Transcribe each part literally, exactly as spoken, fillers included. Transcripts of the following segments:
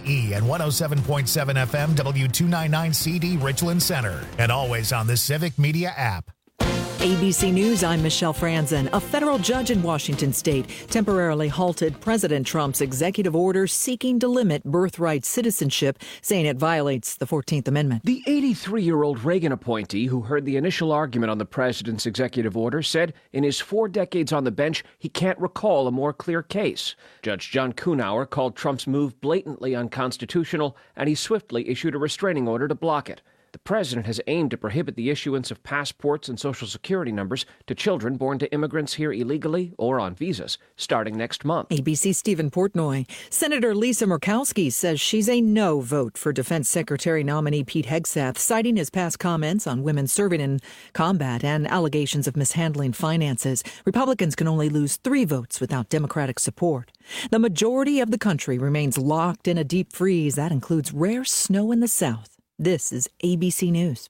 E and one oh seven point seven F M W two ninety-nine C D Richland Center. And always on the Civic Media app. A B C News, I'm Michelle Franzen. A federal judge in Washington state temporarily halted President Trump's executive order seeking to limit birthright citizenship, saying it violates the fourteenth Amendment. The eighty-three-year-old Reagan appointee who heard the initial argument on the president's executive order said in his four decades on the bench, he can't recall a more clear case. Judge John Kuhnauer called Trump's move blatantly unconstitutional, and he swiftly issued a restraining order to block it. The president has aimed to prohibit the issuance of passports and social security numbers to children born to immigrants here illegally or on visas, starting next month. A B C's Stephen Portnoy. Senator Lisa Murkowski says she's a no vote for Defense Secretary nominee Pete Hegseth, citing his past comments on women serving in combat and allegations of mishandling finances. Republicans can only lose three votes without Democratic support. The majority of the country remains locked in a deep freeze. That includes rare snow in the south. This is A B C News.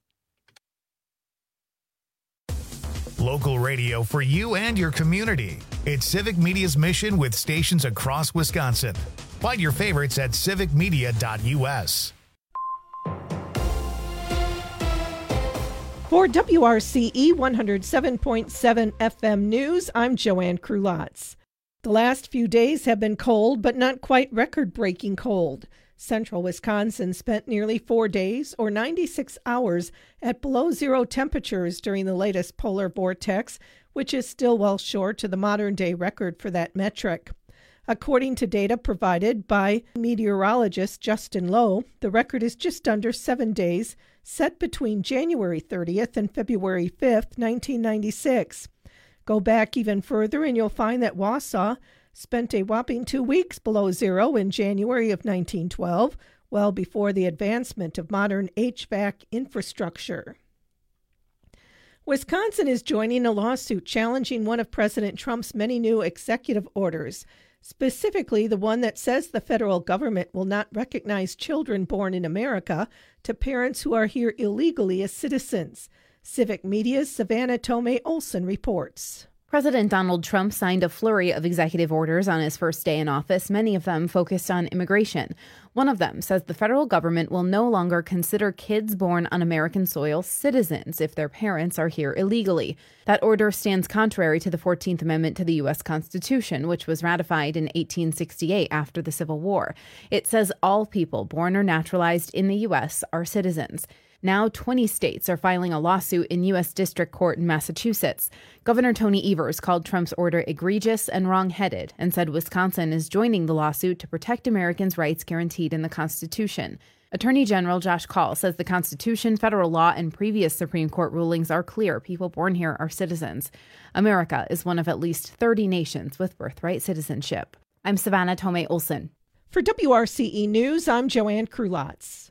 Local radio for you and your community. It's Civic Media's mission with stations across Wisconsin. Find your favorites at civic media dot U S. For W R C E one oh seven point seven F M News, I'm Joanne Krulotz. The last few days have been cold, but not quite record-breaking cold. Central Wisconsin spent nearly four days, or ninety-six hours, at below zero temperatures during the latest polar vortex, which is still well short to the modern-day record for that metric. According to data provided by meteorologist Justin Lowe, the record is just under seven days, set between January thirtieth and February fifth, nineteen ninety-six. Go back even further and you'll find that Wausau spent a whopping two weeks below zero in January of nineteen twelve, well before the advancement of modern H V A C infrastructure. Wisconsin is joining a lawsuit challenging one of President Trump's many new executive orders, specifically the one that says the federal government will not recognize children born in America to parents who are here illegally as citizens. Civic Media's Savannah Tomei Olson reports. President Donald Trump signed a flurry of executive orders on his first day in office, many of them focused on immigration. One of them says the federal government will no longer consider kids born on American soil citizens if their parents are here illegally. That order stands contrary to the fourteenth Amendment to the U S Constitution, which was ratified in eighteen sixty-eight after the Civil War. It says all people born or naturalized in the U S are citizens. Now, twenty states are filing a lawsuit in U S District Court in Massachusetts. Governor Tony Evers called Trump's order egregious and wrong-headed and said Wisconsin is joining the lawsuit to protect Americans' rights guaranteed in the Constitution. Attorney General Josh Kaul says the Constitution, federal law, and previous Supreme Court rulings are clear. People born here are citizens. America is one of at least thirty nations with birthright citizenship. I'm Savannah Tomei Olson. For W R C E News, I'm Joanne Krulotz.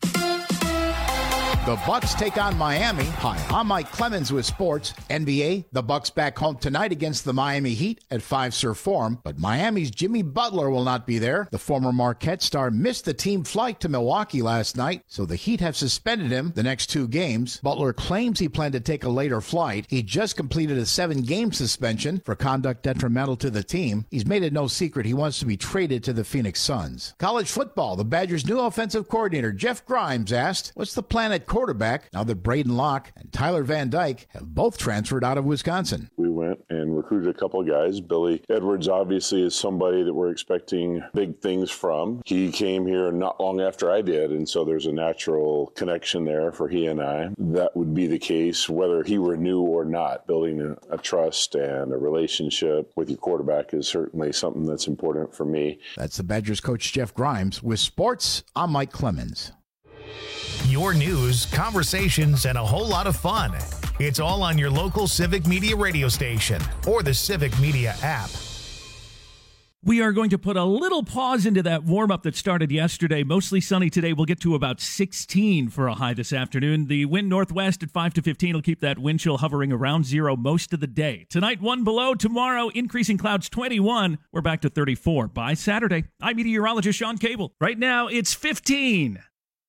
The Bucks take on Miami. Hi, I'm Mike Clemens with sports. N B A, the Bucks back home tonight against the Miami Heat at Fiserv Forum, but Miami's Jimmy Butler will not be there. The former Marquette star missed the team flight to Milwaukee last night, so the Heat have suspended him the next two games. Butler claims he planned to take a later flight. He just completed a seven-game suspension for conduct detrimental to the team. He's made it no secret he wants to be traded to the Phoenix Suns. College football, the Badgers' new offensive coordinator Jeff Grimes asked, what's the plan at quarterback now that Braden Locke and Tyler Van Dyke have both transferred out of Wisconsin? We went and recruited a couple of guys. Billy Edwards obviously is somebody that we're expecting big things from. He came here not long after I did, and so there's a natural connection there for he and I. That would be the case whether he were new or not. Building a, a trust and a relationship with your quarterback is certainly something that's important for me. That's the Badgers coach Jeff Grimes. With sports, I'm Mike Clemens. Your news, conversations, and a whole lot of fun. It's all on your local Civic Media radio station or the Civic Media app. We are going to put a little pause into that warm-up that started yesterday. Mostly sunny today. We'll get to about sixteen for a high this afternoon. The wind northwest at five to fifteen will keep that wind chill hovering around zero most of the day. Tonight, one below. Tomorrow, increasing clouds twenty-one. We're back to thirty-four by Saturday. I'm meteorologist Sean Cable. Right now, it's fifteen.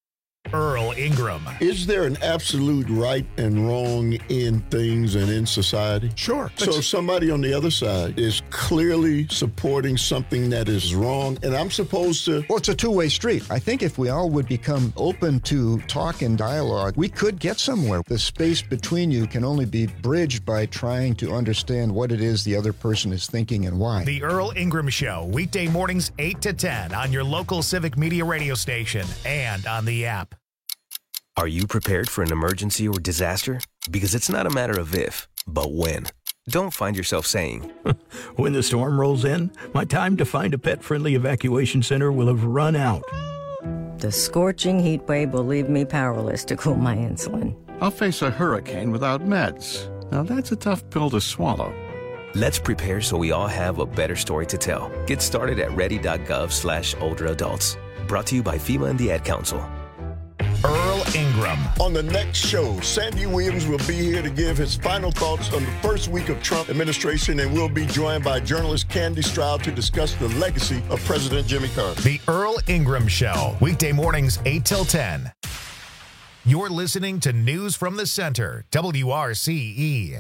Earl Ingram. Is there an absolute right and wrong in things and in society? Sure. So if somebody on the other side is clearly supporting something that is wrong, and I'm supposed to... Well, it's a two-way street. I think if we all would become open to talk and dialogue, we could get somewhere. The space between you can only be bridged by trying to understand what it is the other person is thinking and why. The Earl Ingram Show, weekday mornings eight to ten on your local Civic Media radio station and on the app. Are you prepared for an emergency or disaster? Because it's not a matter of if, but when. Don't find yourself saying, when the storm rolls in, my time to find a pet-friendly evacuation center will have run out. The scorching heat wave will leave me powerless to cool my insulin. I'll face a hurricane without meds. Now that's a tough pill to swallow. Let's prepare so we all have a better story to tell. Get started at ready.gov slash older adults. Brought to you by FEMA and the Ad Council. Earl Ingram. On the next show, Sandy Williams will be here to give his final thoughts on the first week of Trump administration, and we'll be joined by journalist Candy Stroud to discuss the legacy of President Jimmy Carter. The Earl Ingram Show, weekday mornings eight till ten. You're listening to News from the Center, W R C E.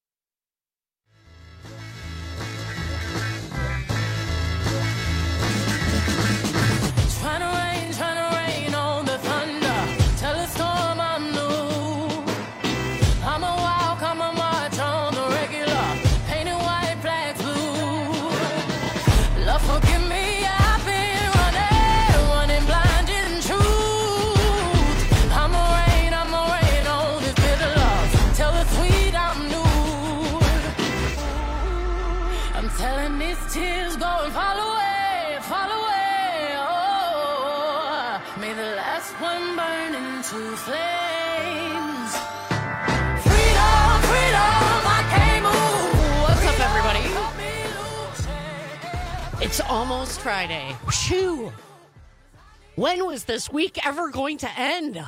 It's almost Friday. Shoo! When was this week ever going to end?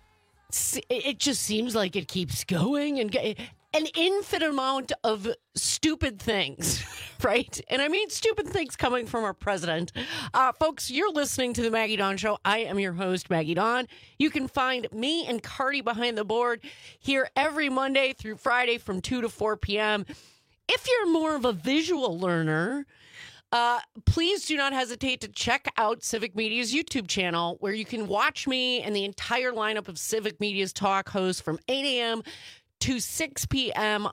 It just seems like it keeps going and go- an infinite amount of stupid things, right? And I mean stupid things coming from our president. Uh, folks, you're listening to the Maggie Dawn Show. I am your host, Maggie Dawn. You can find me and Cardi behind the board here every Monday through Friday from two to four p.m. If you're more of a visual learner, Uh, please do not hesitate to check out Civic Media's YouTube channel, where you can watch me and the entire lineup of Civic Media's talk hosts from eight a.m. to six p.m.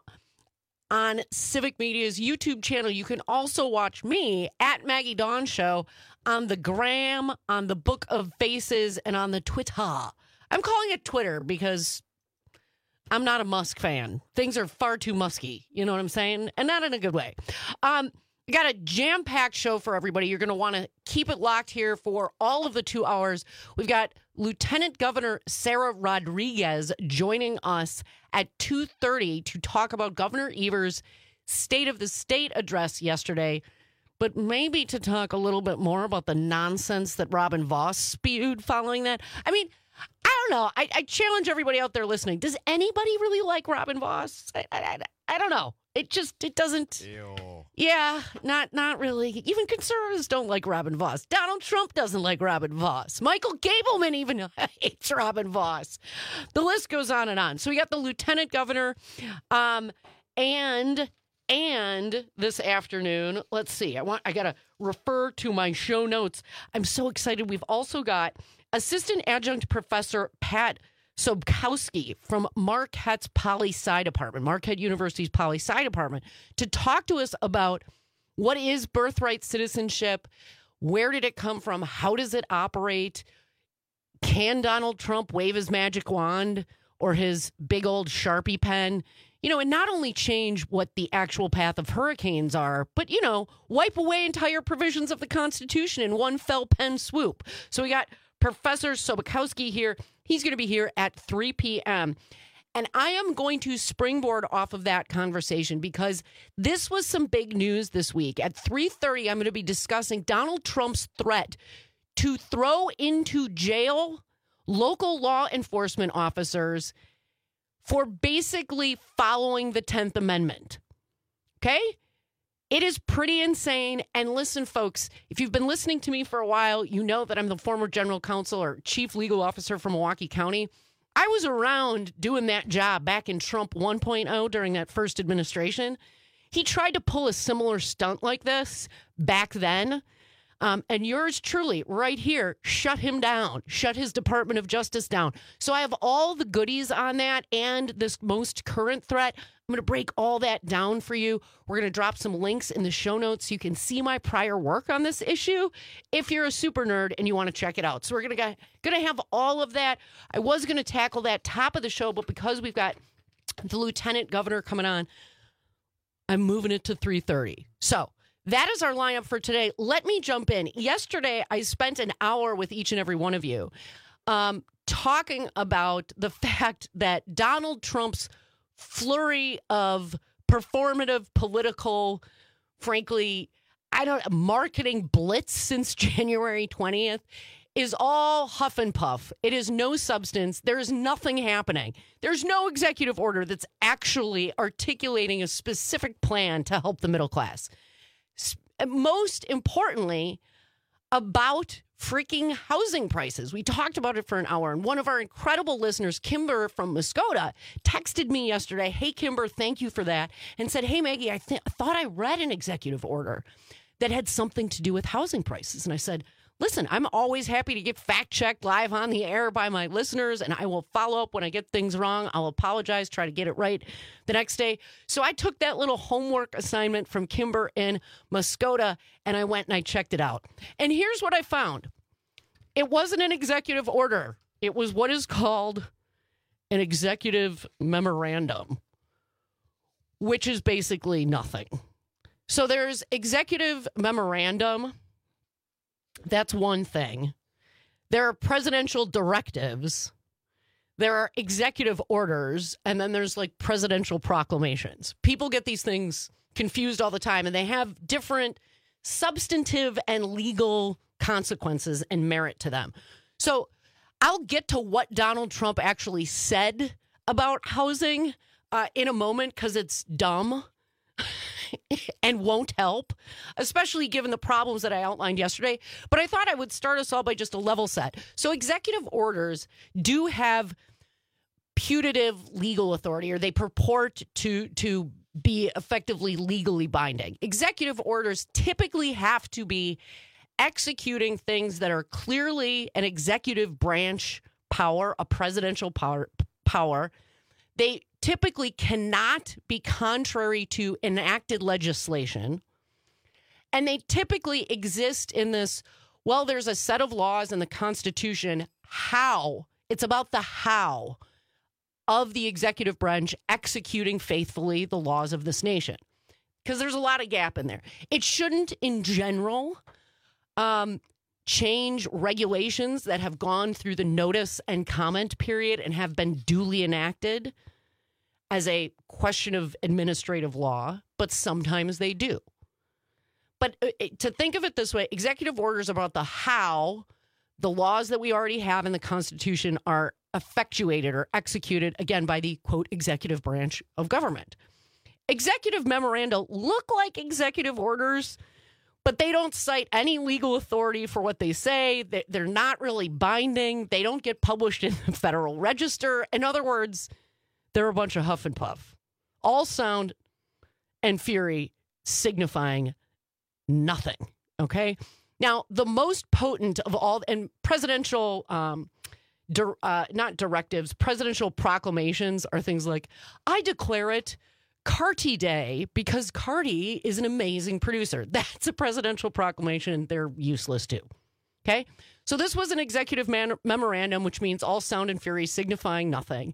on Civic Media's YouTube channel. You can also watch me at Maggie Dawn Show on the Gram, on the Book of Faces, and on the Twitter. I'm calling it Twitter because I'm not a Musk fan. Things are far too musky. You know what I'm saying? And not in a good way. Um... We got a jam-packed show for everybody. You're going to want to keep it locked here for all of the two hours. We've got Lieutenant Governor Sarah Rodriguez joining us at two thirty to talk about Governor Evers' State of the State address yesterday, but maybe to talk a little bit more about the nonsense that Robin Vos spewed following that. I mean, I don't know. I, I challenge everybody out there listening. Does anybody really like Robin Vos? I, I, I don't know. It just, it doesn't. Ew. Yeah, not not really. Even conservatives don't like Robin Vos. Donald Trump doesn't like Robin Vos. Michael Gableman even hates Robin Vos. The list goes on and on. So we got the lieutenant governor, um, and and this afternoon, let's see. I want I gotta refer to my show notes. I'm so excited. We've also got assistant adjunct professor Pat Sobkowski from Marquette's Poli-Sci Department, Marquette University's Poli-Sci Department, to talk to us about what is birthright citizenship, where did it come from, how does it operate, can Donald Trump wave his magic wand or his big old Sharpie pen, you know, and not only change what the actual path of hurricanes are, but, you know, wipe away entire provisions of the Constitution in one fell pen swoop. So we got Professor Sobkowski here. He's going to be here at three p.m. And I am going to springboard off of that conversation because this was some big news this week. At three thirty, I'm going to be discussing Donald Trump's threat to throw into jail local law enforcement officers for basically following the tenth Amendment. Okay? It is pretty insane. And listen, folks, if you've been listening to me for a while, you know that I'm the former general counsel or chief legal officer for Milwaukee County. I was around doing that job back in Trump one point oh during that first administration. He tried to pull a similar stunt like this back then. Um, and yours truly, right here, shut him down, shut his Department of Justice down. So I have all the goodies on that and this most current threat. I'm going to break all that down for you. We're going to drop some links in the show notes so you can see my prior work on this issue if you're a super nerd and you want to check it out. So we're going to going to have all of that. I was going to tackle that top of the show, but because we've got the lieutenant governor coming on, I'm moving it to three thirty. So that is our lineup for today. Let me jump in. Yesterday, I spent an hour with each and every one of you um, talking about the fact that Donald Trump's flurry of performative, political, frankly, I don't marketing blitz since January twentieth is all huff and puff. It is no substance. There is nothing happening. There's no executive order that's actually articulating a specific plan to help the middle class. Most importantly, about freaking housing prices. We talked about it for an hour, and one of our incredible listeners, Kimber from Muskota, texted me yesterday, hey, Kimber, thank you for that, and said, hey, Maggie, I, th- I thought I read an executive order that had something to do with housing prices. And I said, listen, I'm always happy to get fact-checked live on the air by my listeners, and I will follow up when I get things wrong. I'll apologize, try to get it right the next day. So I took that little homework assignment from Kimber in Muskota, and I went and I checked it out. And here's what I found. It wasn't an executive order. It was what is called an executive memorandum, which is basically nothing. So there's executive memorandum. That's one thing. There are presidential directives. There are executive orders. And then there's like presidential proclamations. People get these things confused all the time, and they have different substantive and legal consequences and merit to them. So I'll get to what Donald Trump actually said about housing uh, in a moment because it's dumb and won't help, especially given the problems that I outlined yesterday. But I thought I would start us all by just a level set. So executive orders do have putative legal authority, or they purport to, to be effectively legally binding. Executive orders typically have to be executing things that are clearly an executive branch power, a presidential power. power. They typically cannot be contrary to enacted legislation. And they typically exist in this, well, there's a set of laws in the Constitution. How? It's about the how of the executive branch executing faithfully the laws of this nation. Because there's a lot of gap in there. It shouldn't, in general, um, change regulations that have gone through the notice and comment period and have been duly enacted as a question of administrative law, but sometimes they do. But to think of it this way, executive orders about the how the laws that we already have in the Constitution are effectuated or executed, again, by the, quote, executive branch of government. Executive memoranda look like executive orders, but they don't cite any legal authority for what they say. They're not really binding. They don't get published in the Federal Register. In other words, they're a bunch of huff and puff. All sound and fury signifying nothing, okay? Now, the most potent of all, and presidential, um, di- uh, not directives, presidential proclamations are things like, I declare it Carty Day because Carty is an amazing producer. That's a presidential proclamation. They're useless too, okay? So this was an executive man- memorandum, which means all sound and fury signifying nothing.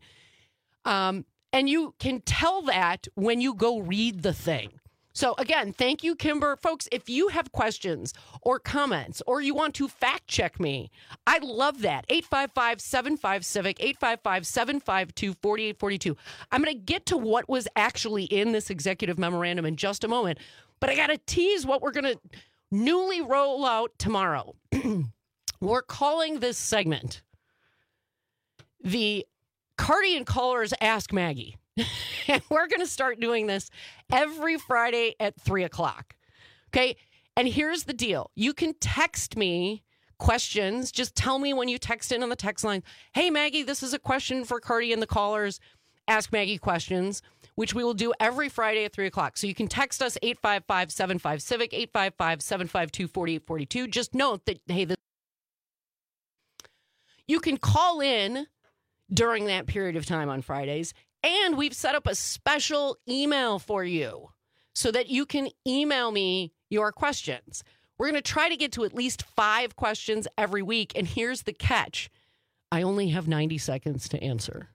Um, and you can tell that when you go read the thing. So again, thank you, Kimber. Folks, if you have questions or comments or you want to fact check me, I love that. eight five five, seven five, civic, eight five five, seven five two, four eight four two. I'm going to get to what was actually in this executive memorandum in just a moment, but I got to tease what we're going to newly roll out tomorrow. We're calling this segment the Carty and Callers Ask Maggie. And we're going to start doing this every Friday at three o'clock. Okay? And here's the deal. You can text me questions. Just tell me when you text in on the text line, hey, Maggie, this is a question for Cardi and the callers. Ask Maggie questions, which we will do every Friday at three o'clock. So you can text us eight five five, seven five, civic, eight five five, seven five two, four eight four two. Just note that, hey, this- you can call in during that period of time on Fridays. And we've set up a special email for you so that you can email me your questions. We're going to try to get to at least five questions every week. And here's the catch. I only have ninety seconds to answer.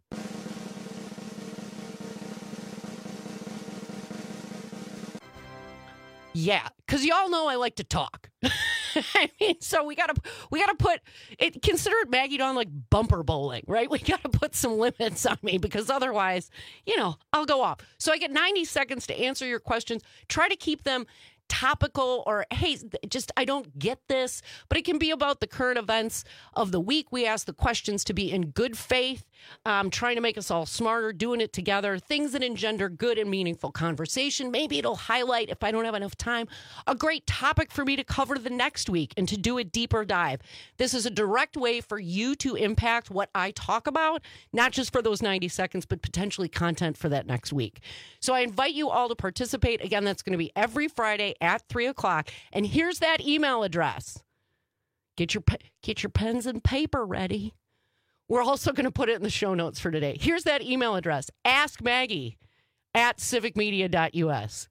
Yeah, because y'all know I like to talk. I mean, so we gotta we gotta put it. Consider it Maggie Dawn like bumper bowling, right? We gotta put some limits on me because otherwise, you know, I'll go off. So I get ninety seconds to answer your questions. Try to keep them topical or, hey, just I don't get this, but it can be about the current events of the week. We ask the questions to be in good faith, um, trying to make us all smarter, doing it together, things that engender good and meaningful conversation. Maybe it'll highlight, if I don't have enough time, a great topic for me to cover the next week and to do a deeper dive. This is a direct way for you to impact what I talk about, not just for those ninety seconds, but potentially content for that next week. So I invite you all to participate. Again, that's going to be every Friday at three o'clock. And here's that email address. Get your get your pens and paper ready. We're also going to put it in the show notes for today. Here's that email address. Ask Maggie at civic media dot U S.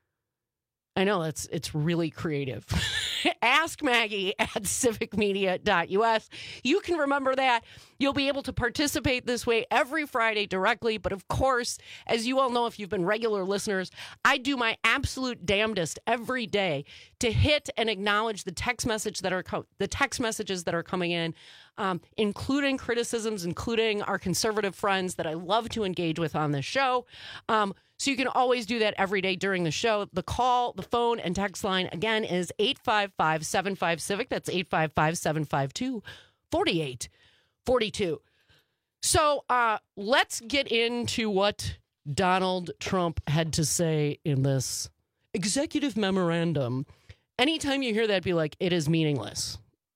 I know that's it's really creative. Ask Maggie at civic media dot U S. You can remember that. You'll be able to participate this way every Friday directly. But of course, as you all know, if you've been regular listeners, I do my absolute damnedest every day to hit and acknowledge the text message that are co- the text messages that are coming in, um, including criticisms, including our conservative friends that I love to engage with on this show. Um, So you can always do that every day during the show. The call, the phone, and text line, again, is eight five five, seven five, civic. That's eight five five, seven five two, four eight four two. So uh, let's get into what Donald Trump had to say in this executive memorandum. Anytime you hear that, be like, it is meaningless.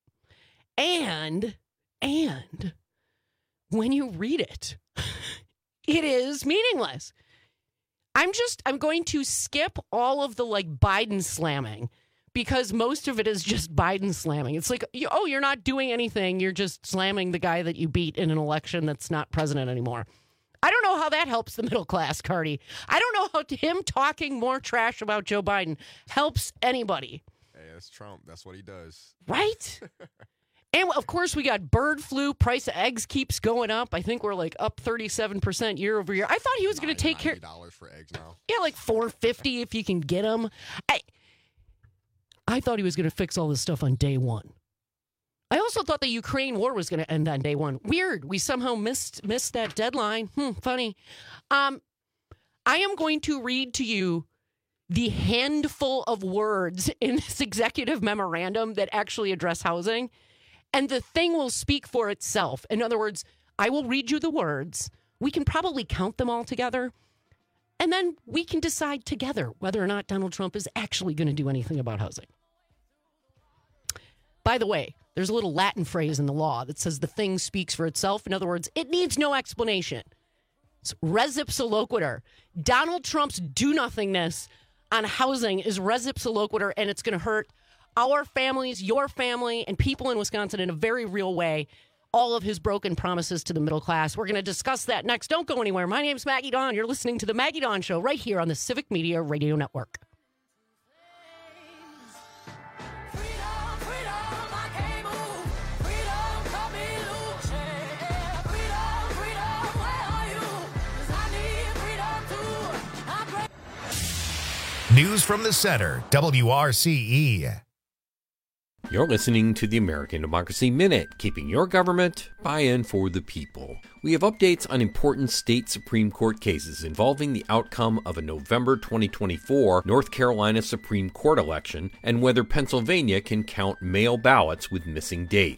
And, and when you read it, it is meaningless. I'm just, I'm going to skip all of the like Biden slamming because most of it is just Biden slamming. It's like, oh, you're not doing anything. You're just slamming the guy that you beat in an election that's not president anymore. I don't know how that helps the middle class, Cardi. I don't know how him talking more trash about Joe Biden helps anybody. Hey, that's Trump. That's what he does. Right? And, of course, we got bird flu. Price of eggs keeps going up. I think we're, like, up thirty-seven percent year over year. I thought he was going to take care... ninety dollars for eggs now. Yeah, like four dollars and fifty cents if you can get them. I, I thought he was going to fix all this stuff on day one. I also thought the Ukraine war was going to end on day one. Weird. We somehow missed missed that deadline. Hmm, funny. Um, I am going to read to you the handful of words in this executive memorandum that actually address housing. And the thing will speak for itself. In other words, I will read you the words. We can probably count them all together. And then we can decide together whether or not Donald Trump is actually going to do anything about housing. By the way, there's a little Latin phrase in the law that says the thing speaks for itself. In other words, it needs no explanation. It's res ipsa loquitur. Donald Trump's do-nothingness on housing is res ipsa loquitur, and it's going to hurt our families, your family, and people in Wisconsin in a very real way. All of his broken promises to the middle class. We're going to discuss that next. Don't go anywhere. My name's Maggie Dawn. You're listening to The Maggie Dawn Show right here on the Civic Media Radio Network. News from the Center, W R C E. You're listening to the American Democracy Minute, keeping your government by and for the people. We have updates on important state Supreme Court cases involving the outcome of a November twenty twenty-four North Carolina Supreme Court election and whether Pennsylvania can count mail ballots with missing dates.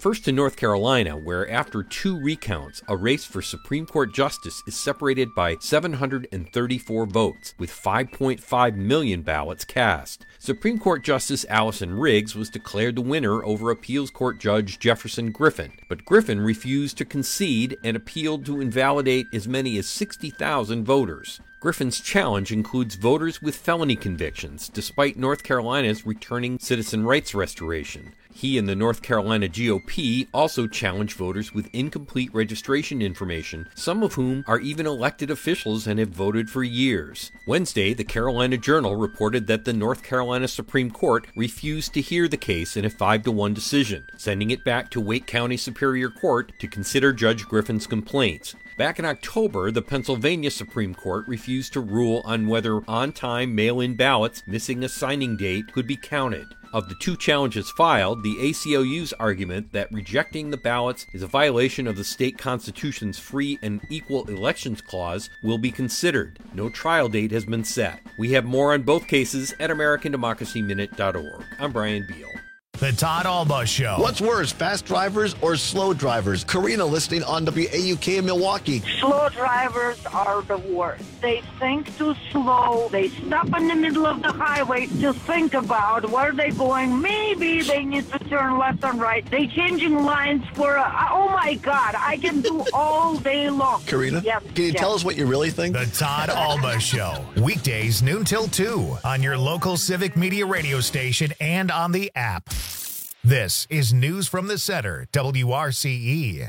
First to North Carolina, where after two recounts, a race for Supreme Court justice is separated by seven hundred thirty-four votes, with five point five million ballots cast. Supreme Court Justice Allison Riggs was declared the winner over Appeals Court Judge Jefferson Griffin, but Griffin refused to concede and appealed to invalidate as many as sixty thousand voters. Griffin's challenge includes voters with felony convictions, despite North Carolina's returning citizen rights restoration. He and the North Carolina G O P also challenge voters with incomplete registration information, some of whom are even elected officials and have voted for years. Wednesday, the Carolina Journal reported that the North Carolina Supreme Court refused to hear the case in a five to one decision, sending it back to Wake County Superior Court to consider Judge Griffin's complaints. Back in October, the Pennsylvania Supreme Court refused to rule on whether on-time mail-in ballots missing a signing date could be counted. Of the two challenges filed, the A C L U's argument that rejecting the ballots is a violation of the state constitution's free and equal elections clause will be considered. No trial date has been set. We have more on both cases at American Democracy Minute dot org. I'm Brian Beal. The Todd Alba Show. What's worse, fast drivers or slow drivers? Karina listening on W A U K in Milwaukee. Slow drivers are the worst. They think too slow. They stop in the middle of the highway to think about where they're going. Maybe they need to turn left and right. They changing lines for, a, oh my God, I can do all day long. Karina, yes, can you yes. tell us what you really think? The Todd Alba Show. Weekdays noon till two on your local Civic Media radio station and on the app. This is News from the Center, W R C E.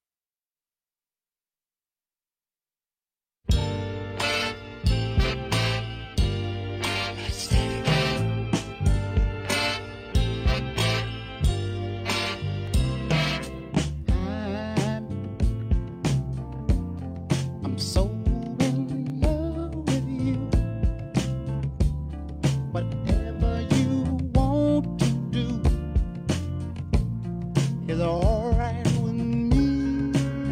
I'm so in love with you. Whatever you want to do is all right with me.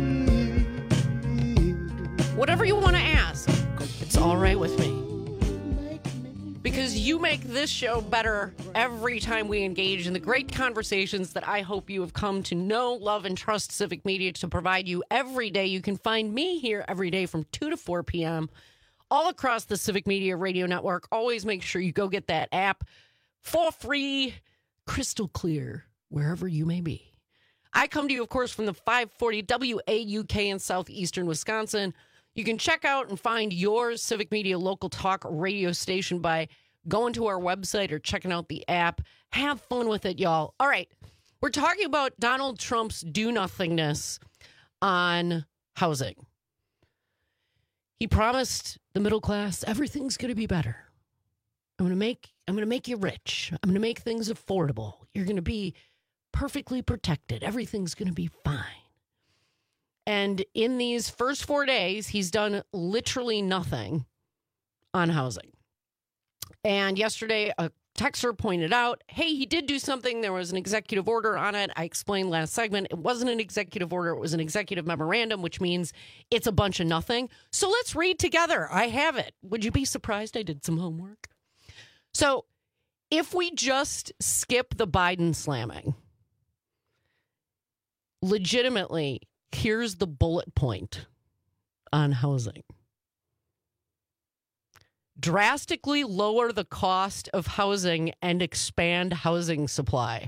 Whatever you want to ask, it's all right with me. Because you make this show better every time we engage in the great conversations that I hope you have come to know, love, and trust Civic Media to provide you every day. You can find me here every day from two to four p.m. all across the Civic Media Radio Network. Always make sure you go get that app for free, crystal clear, wherever you may be. I come to you, of course, from the five forty W A U K in southeastern Wisconsin. You can check out and find your Civic Media local talk radio station by going to our website or checking out the app. Have fun with it, y'all. All right. We're talking about Donald Trump's do-nothingness on housing. He promised the middle class everything's going to be better. I'm going to make I'm going to make you rich. I'm going to make things affordable. You're going to be perfectly protected. Everything's going to be fine. And in these first four days, he's done literally nothing on housing. And yesterday, a texter pointed out, hey, he did do something. There was an executive order on it. I explained last segment. It wasn't an executive order. It was an executive memorandum, which means it's a bunch of nothing. So let's read together. I have it. Would you be surprised I did some homework? So if we just skip the Biden slamming, legitimately, here's the bullet point on housing. Drastically lower the cost of housing and expand housing supply.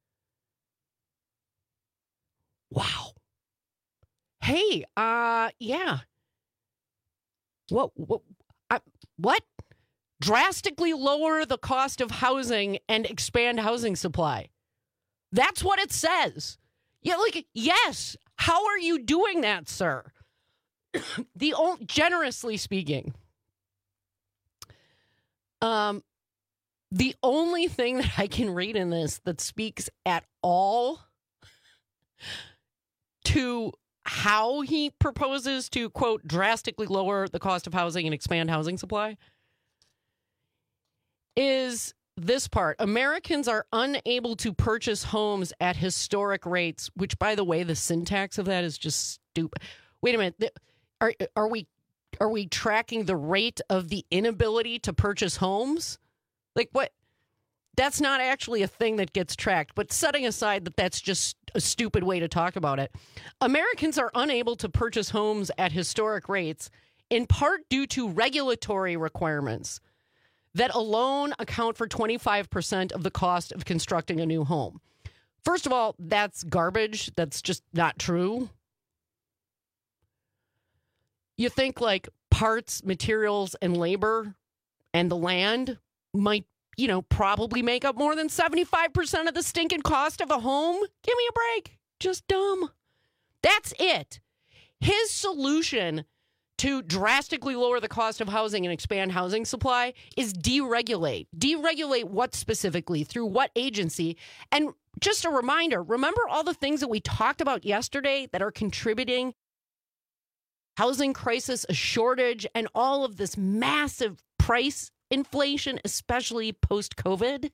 Wow. Hey, uh, yeah. What, what, I, what? Drastically lower the cost of housing and expand housing supply. That's what it says. Yeah, like, yes. How are you doing that, sir? the old, generously speaking, um, the only thing that I can read in this that speaks at all to how he proposes to, quote, drastically lower the cost of housing and expand housing supply is this part. Americans are unable to purchase homes at historic rates, which, by the way, the syntax of that is just stupid. Wait a minute. Are, are we are we tracking the rate of the inability to purchase homes? Like what? That's not actually a thing that gets tracked. But setting aside that that's just a stupid way to talk about it, Americans are unable to purchase homes at historic rates, in part due to regulatory requirements that alone account for twenty-five percent of the cost of constructing a new home. First of all, that's garbage. That's just not true. You think like parts, materials, and labor and the land might, you know, probably make up more than seventy-five percent of the stinking cost of a home? Give me a break. Just dumb. That's it. His solution to drastically lower the cost of housing and expand housing supply is deregulate. Deregulate what specifically? Through what agency? And just a reminder, remember all the things that we talked about yesterday that are contributing? Housing crisis, a shortage, and all of this massive price inflation, especially post-COVID,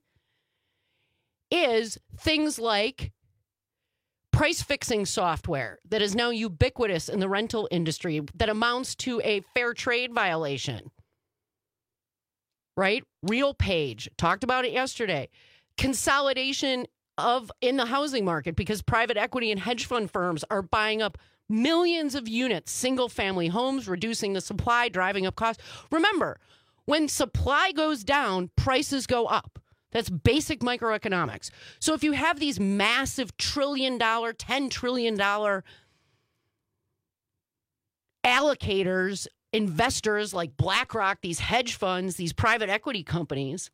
is things like price fixing software that is now ubiquitous in the rental industry that amounts to a fair trade violation. Right? RealPage, talked about it yesterday. Consolidation of in the housing market because private equity and hedge fund firms are buying up millions of units, single family homes, reducing the supply, driving up costs. Remember, when supply goes down, prices go up. That's basic microeconomics. So if you have these massive trillion dollar, ten trillion dollar allocators, investors like BlackRock, these hedge funds, these private equity companies,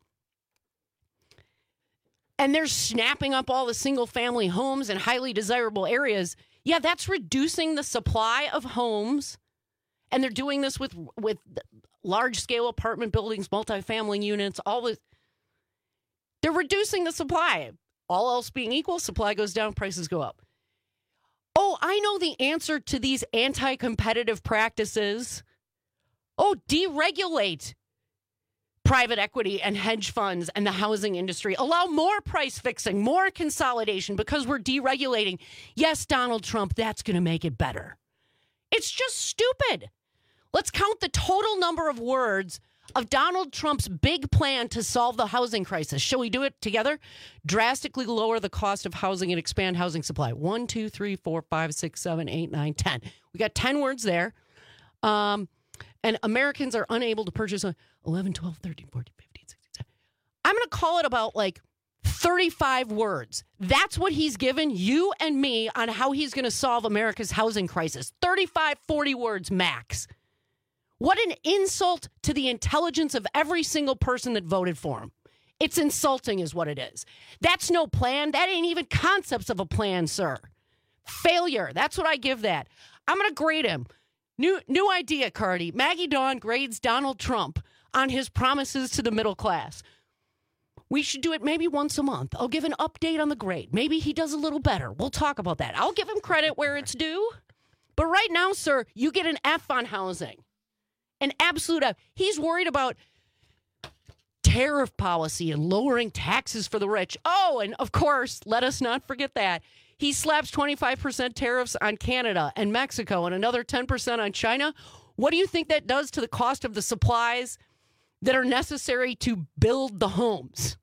and they're snapping up all the single family homes in highly desirable areas, yeah, that's reducing the supply of homes. And they're doing this with, with large scale apartment buildings, multifamily units, all the. They're reducing the supply. All else being equal, supply goes down, prices go up. Oh, I know the answer to these anti-competitive practices. Oh, deregulate private equity and hedge funds and the housing industry. Allow more price fixing, more consolidation because we're deregulating. Yes, Donald Trump, that's going to make it better. It's just stupid. Let's count the total number of words of Donald Trump's big plan to solve the housing crisis. Shall we do it together? Drastically lower the cost of housing and expand housing supply. One, two, three, four, five, six, seven, eight, nine, ten. We got ten words there. Um, and Americans are unable to purchase eleven, twelve, thirteen, fourteen, fifteen, sixteen, seventeen. I'm going to call it about like thirty-five words. That's what he's given you and me on how he's going to solve America's housing crisis. thirty-five, forty words max. What an insult to the intelligence of every single person that voted for him. It's insulting is what it is. That's no plan. That ain't even concepts of a plan, sir. Failure. That's what I give that. I'm going to grade him. New new idea, Cardi. Maggie Dawn grades Donald Trump on his promises to the middle class. We should do it maybe once a month. I'll give an update on the grade. Maybe he does a little better. We'll talk about that. I'll give him credit where it's due. But right now, sir, you get an F on housing. An absolute F. He's worried about tariff policy and lowering taxes for the rich. Oh, and of course, let us not forget that. He slaps twenty-five percent tariffs on Canada and Mexico and another ten percent on China. What do you think that does to the cost of the supplies that are necessary to build the homes?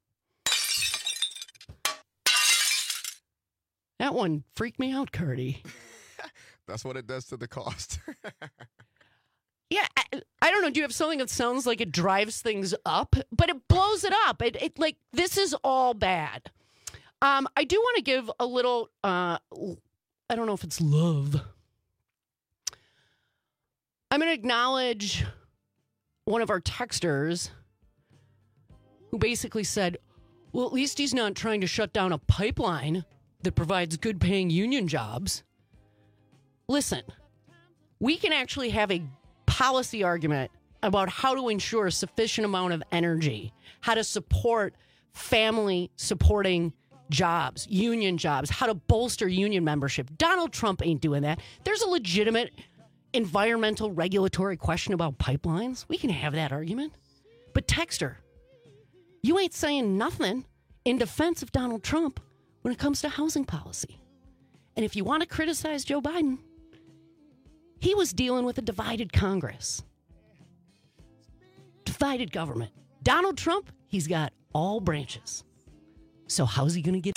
That one freaked me out, Curdy. That's what it does to the cost. Yeah, I, I don't know. Do you have something that sounds like it drives things up? But it blows it up. It, it like, this is all bad. Um, I do want to give a little, uh, I don't know if it's love. I'm going to acknowledge one of our texters who basically said, well, at least he's not trying to shut down a pipeline that provides good paying union jobs. Listen, we can actually have a policy argument about how to ensure a sufficient amount of energy, how to support family supporting jobs, union jobs, how to bolster union membership. Donald Trump ain't doing that. There's a legitimate environmental regulatory question about pipelines. We can have that argument. But Texter, you ain't saying nothing in defense of Donald Trump when it comes to housing policy. And if you want to criticize Joe Biden, he was dealing with a divided Congress, divided government. Donald Trump, he's got all branches. So how's he going to get?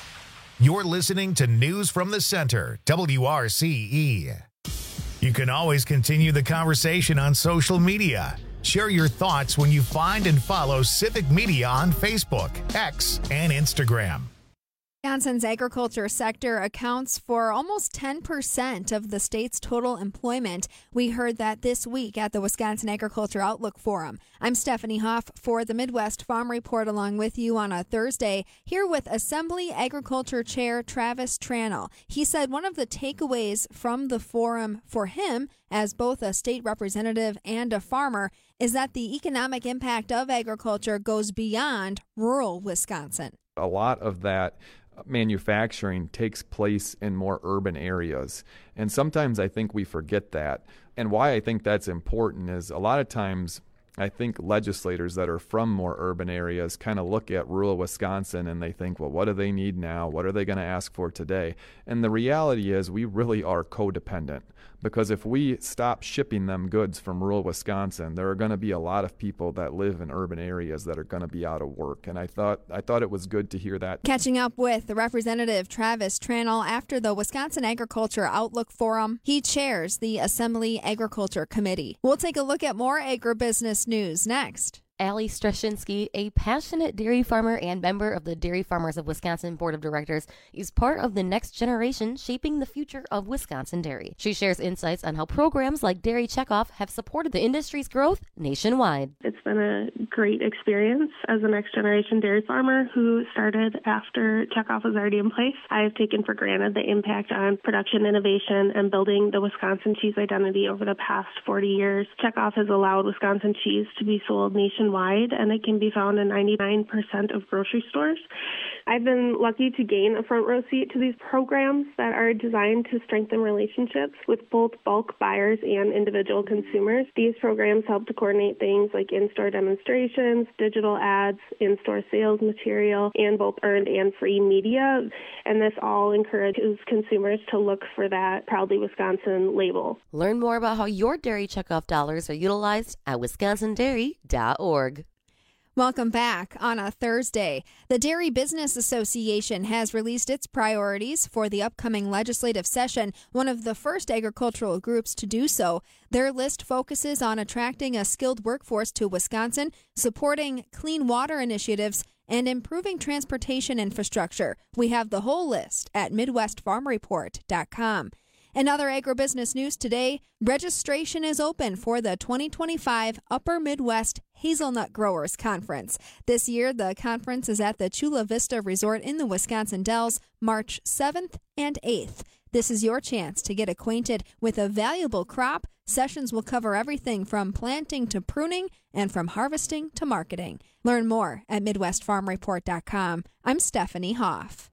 You're listening to News from the Center, W R C E. You can always continue the conversation on social media. Share your thoughts when you find and follow Civic Media on Facebook, X, and Instagram. Wisconsin's agriculture sector accounts for almost ten percent of the state's total employment. We heard that this week at the Wisconsin Agriculture Outlook Forum. I'm Stephanie Hoff for the Midwest Farm Report, along with you on a Thursday, here with Assembly Agriculture Chair Travis Tranel. He said one of the takeaways from the forum for him, as both a state representative and a farmer, is that the economic impact of agriculture goes beyond rural Wisconsin. A lot of that manufacturing takes place in more urban areas. And sometimes I think we forget that. And why I think that's important is a lot of times I think legislators that are from more urban areas kind of look at rural Wisconsin and they think, well, what do they need now? What are they going to ask for today? And the reality is we really are codependent, because if we stop shipping them goods from rural Wisconsin, there are going to be a lot of people that live in urban areas that are going to be out of work. And I thought I thought it was good to hear that. Catching up with the Representative Travis Tranel after the Wisconsin Agriculture Outlook Forum. He chairs the Assembly Agriculture Committee. We'll take a look at more agribusiness news next. Allie Strashinsky, a passionate dairy farmer and member of the Dairy Farmers of Wisconsin Board of Directors, is part of the next generation shaping the future of Wisconsin dairy. She shares insights on how programs like Dairy Checkoff have supported the industry's growth nationwide. It's been a great experience as a next generation dairy farmer who started after Checkoff was already in place. I have taken for granted the impact on production innovation and building the Wisconsin cheese identity over the past forty years. Checkoff has allowed Wisconsin cheese to be sold nationwide, and it can be found in ninety-nine percent of grocery stores. I've been lucky to gain a front row seat to these programs that are designed to strengthen relationships with both bulk buyers and individual consumers. These programs help to coordinate things like in-store demonstrations, digital ads, in-store sales material, and both earned and free media. And this all encourages consumers to look for that Proudly Wisconsin label. Learn more about how your Dairy Checkoff dollars are utilized at wisconsin dairy dot org. Welcome back on a Thursday. The Dairy Business Association has released its priorities for the upcoming legislative session, one of the first agricultural groups to do so. Their list focuses on attracting a skilled workforce to Wisconsin, supporting clean water initiatives, and improving transportation infrastructure. We have the whole list at midwest farm report dot com. In other agribusiness news today, registration is open for the twenty twenty-five Upper Midwest Hazelnut Growers Conference. This year, the conference is at the Chula Vista Resort in the Wisconsin Dells, March seventh and eighth. This is your chance to get acquainted with a valuable crop. Sessions will cover everything from planting to pruning and from harvesting to marketing. Learn more at midwest farm report dot com. I'm Stephanie Hoff.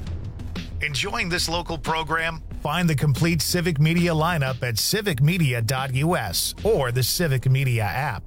Enjoying this local program? Find the complete Civic Media lineup at civic media dot u s or the Civic Media app.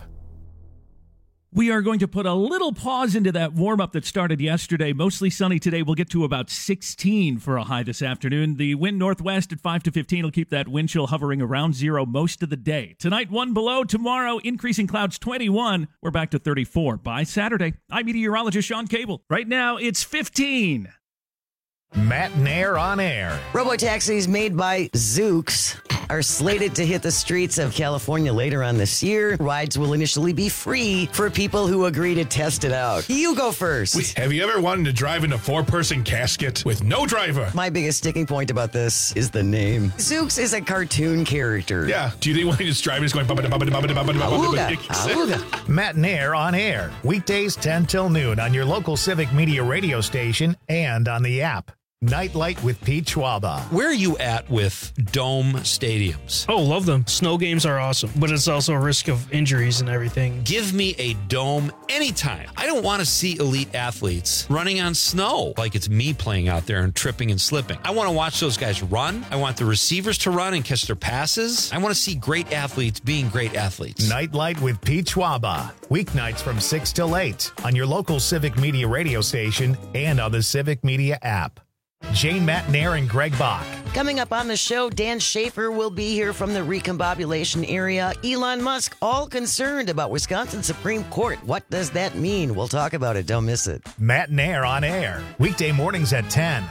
We are going to put a little pause into that warm-up that started yesterday. Mostly sunny today. We'll get to about sixteen for a high this afternoon. The wind northwest at five to fifteen will keep that wind chill hovering around zero most of the day. Tonight, one below. Tomorrow, increasing clouds twenty-one. We're back to thirty-four by Saturday. I'm meteorologist Sean Cable. Right now, it's fifteen. Matt Nair on air. Robotaxis made by Zoox are slated to hit the streets of California later on this year. Rides will initially be free for people who agree to test it out. You go first. Wait, have you ever wanted to drive in a four-person casket with no driver? My biggest sticking point about this is the name. Zoox is a cartoon character. Yeah. Do you think when he's driving, he's going... Auga, auga. Matt Nair on air. Weekdays ten till noon on your local Civic Media radio station and on the app. Nightlight with Pete Schwaba. Where are you at with dome stadiums? Oh, love them. Snow games are awesome, but it's also a risk of injuries and everything. Give me a dome anytime. I don't want to see elite athletes running on snow like it's me playing out there and tripping and slipping. I want to watch those guys run. I want the receivers to run and catch their passes. I want to see great athletes being great athletes. Nightlight with Pete Schwaba. Weeknights from six till eight on your local Civic Media radio station and on the Civic Media app. Jane Matt Nair and Greg Bach Coming up on the show, Dan Schaefer will be here from the recombobulation area. Elon Musk, all concerned about Wisconsin Supreme Court. What does that mean? We'll talk about it. Don't miss it. Matt and Air on air. Weekday mornings at ten.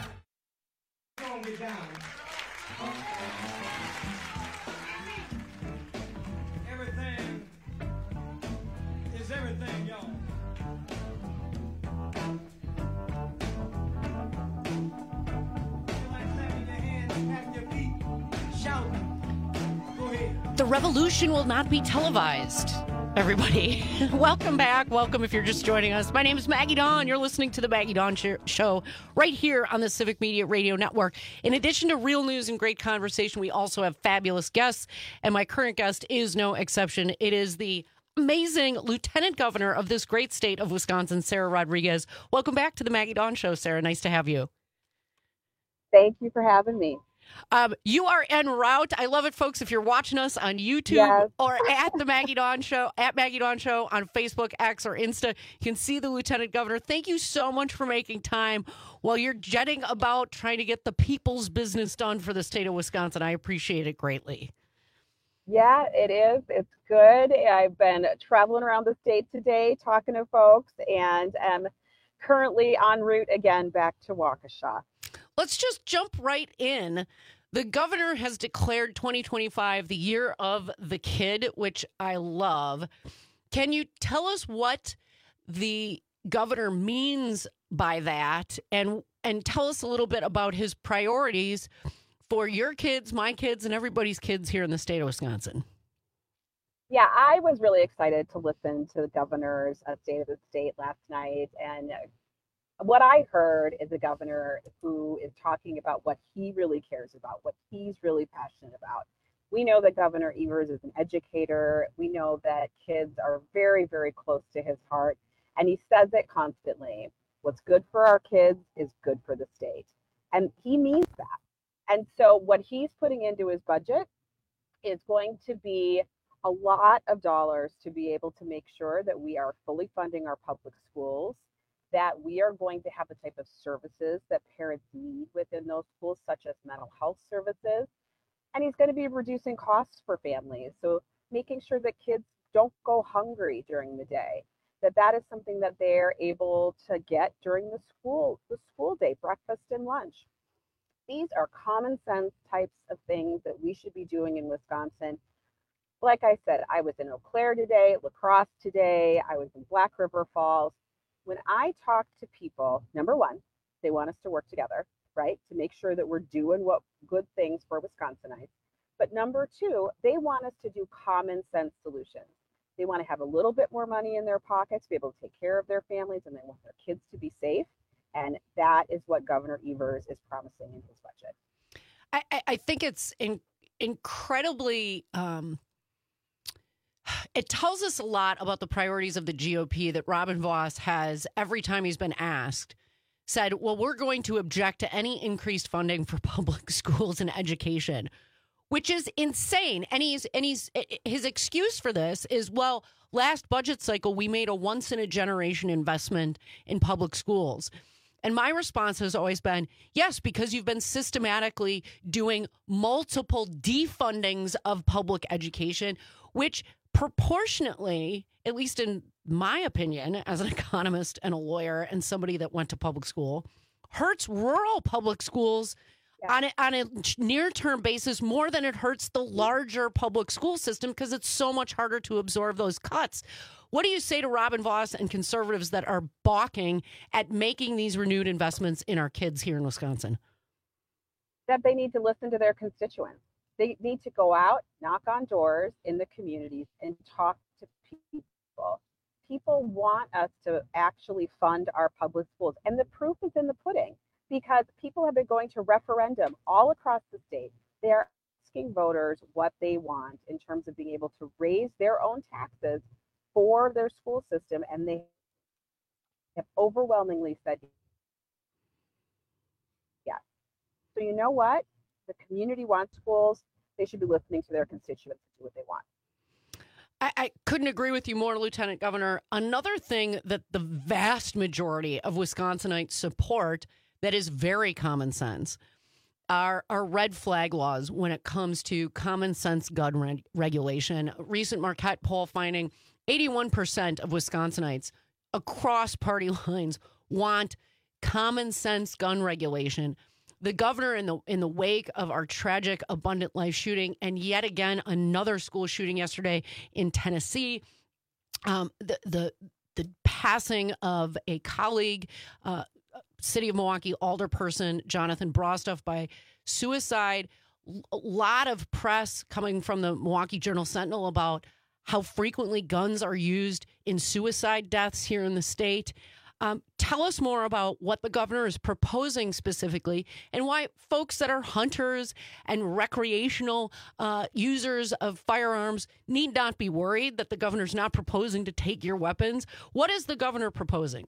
Everything is everything, y'all. The revolution will not be televised, everybody. Welcome back. Welcome if you're just joining us. My name is Maggie Dawn. You're listening to the Maggie Dawn Show right here on the Civic Media Radio Network. In addition to real news and great conversation, we also have fabulous guests, and my current guest is no exception. It is the amazing Lieutenant Governor of this great state of Wisconsin, Sarah Rodriguez. Welcome back to the Maggie Dawn Show, Sarah. Nice to have you. Thank you for having me. Um, you are en route. I love it, folks. If you're watching us on YouTube Yes. or at the Maggie Dawn Show, at Maggie Dawn Show on Facebook, X, or Insta, you can see the Lieutenant Governor. Thank you so much for making time while you're jetting about trying to get the people's business done for the state of Wisconsin. I appreciate it greatly. Yeah, it is. It's good. I've been traveling around the state today, talking to folks, and am currently en route again back to Waukesha. Let's just jump right in. The governor has declared twenty twenty-five the year of the kid, which I love. Can you tell us what the governor means by that, and and tell us a little bit about his priorities for your kids, my kids, and everybody's kids here in the state of Wisconsin? Yeah, I was really excited to listen to the governor's uh, State of the State last night, and what I heard is a governor who is talking about what he really cares about, what he's really passionate about. We know that Governor Evers is an educator. We know that kids are very, very close to his heart. And he says it constantly. What's good for our kids is good for the state. And he means that. And so what he's putting into his budget is going to be a lot of dollars to be able to make sure that we are fully funding our public schools, that we are going to have the type of services that parents need within those schools, such as mental health services. And he's going to be reducing costs for families. So making sure that kids don't go hungry during the day, that that is something that they're able to get during the school, the school day, breakfast and lunch. These are common sense types of things that we should be doing in Wisconsin. Like I said, I was in Eau Claire today, La Crosse today, I was in Black River Falls. When I talk to people, number one, they want us to work together, right? To make sure that we're doing what good things for Wisconsinites. But number two, they want us to do common sense solutions. They want to have a little bit more money in their pockets, be able to take care of their families, and they want their kids to be safe. And that is what Governor Evers is promising in his budget. I, I think it's in, incredibly... Um... It tells us a lot about the priorities of the G O P that Robin Vos has, every time he's been asked, said, well, we're going to object to any increased funding for public schools and education, which is insane. And he's and he's his excuse for this is, well, last budget cycle, we made a once in a generation investment in public schools. And my response has always been, yes, because you've been systematically doing multiple defundings of public education, which proportionately, at least in my opinion, as an economist and a lawyer and somebody that went to public school, hurts rural public schools yeah. on a, on a near-term basis more than it hurts the larger public school system because it's so much harder to absorb those cuts. What do you say to Robin Vos and conservatives that are balking at making these renewed investments in our kids here in Wisconsin? That they need to listen to their constituents. They need to go out, knock on doors in the communities, and talk to people. People want us to actually fund our public schools. And the proof is in the pudding, because people have been going to referendum all across the state. They are asking voters what they want in terms of being able to raise their own taxes for their school system. And they have overwhelmingly said yes. So you know what? The community wants schools. They should be listening to their constituents to do what they want. I, I couldn't agree with you more, Lieutenant Governor. Another thing that the vast majority of Wisconsinites support that is very common sense are, are red flag laws when it comes to common sense gun reg- regulation. A recent Marquette poll finding eighty-one percent of Wisconsinites across party lines want common sense gun regulation. The governor, in the in the wake of our tragic Abundant Life shooting, and yet again another school shooting yesterday in Tennessee, um, the the the passing of a colleague, uh, City of Milwaukee alderperson Jonathan Brostoff by suicide. A lot of press coming from the Milwaukee Journal Sentinel about how frequently guns are used in suicide deaths here in the state. Um, tell us more about what the governor is proposing specifically and why folks that are hunters and recreational uh, users of firearms need not be worried that the governor's not proposing to take your weapons. What is the governor proposing?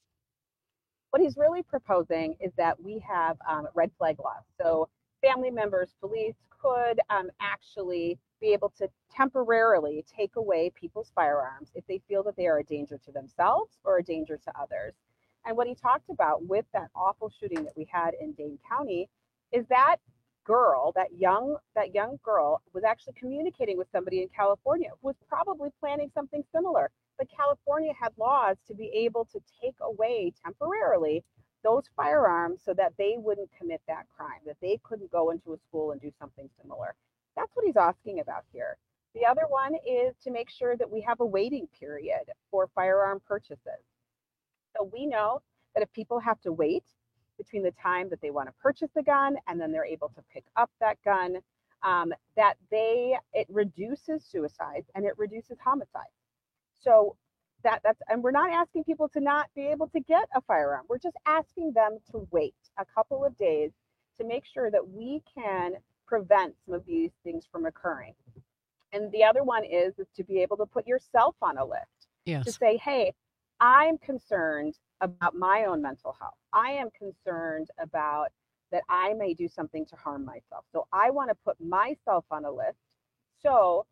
What he's really proposing is that we have um, red flag laws. So family members, police could um, actually be able to temporarily take away people's firearms if they feel that they are a danger to themselves or a danger to others. And what he talked about with that awful shooting that we had in Dane County is that girl, that young, that young girl was actually communicating with somebody in California who was probably planning something similar. But California had laws to be able to take away temporarily those firearms so that they wouldn't commit that crime, that they couldn't go into a school and do something similar. That's what he's asking about here. The other one is to make sure that we have a waiting period for firearm purchases. So we know that if people have to wait between the time that they want to purchase a gun and then they're able to pick up that gun, um, that they it reduces suicides and it reduces homicides. So that that's and we're not asking people to not be able to get a firearm. We're just asking them to wait a couple of days to make sure that we can prevent some of these things from occurring. And the other one is, is to be able to put yourself on a list. Yes. To say, hey, I'm concerned about my own mental health. I am concerned about that I may do something to harm myself. So I want to put myself on a list. So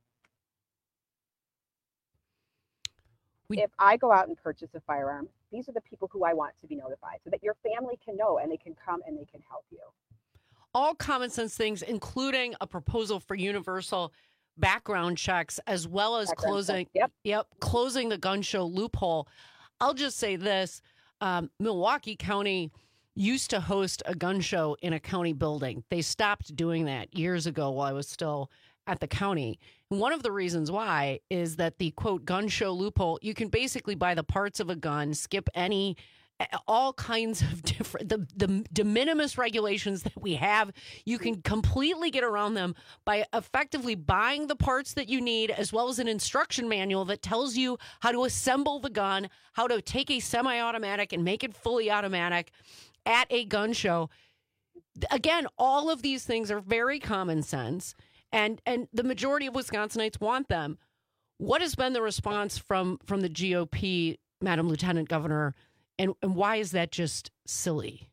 we, if I go out and purchase a firearm, these are the people who I want to be notified so that your family can know and they can come and they can help you. All common sense things, including a proposal for universal background checks, as well as Background closing, check, yep. yep, closing the gun show loophole. I'll just say this: um, Milwaukee County used to host a gun show in a county building. They stopped doing that years ago while I was still at the county. And one of the reasons why is that the quote gun show loophole, you can basically buy the parts of a gun, skip any. All kinds of different, the, the de minimis regulations that we have, you can completely get around them by effectively buying the parts that you need, as well as an instruction manual that tells you how to assemble the gun, how to take a semi-automatic and make it fully automatic at a gun show. Again, all of these things are very common sense, and, and the majority of Wisconsinites want them. What has been the response from, from the G O P, Madam Lieutenant Governor? And, and why is that just silly?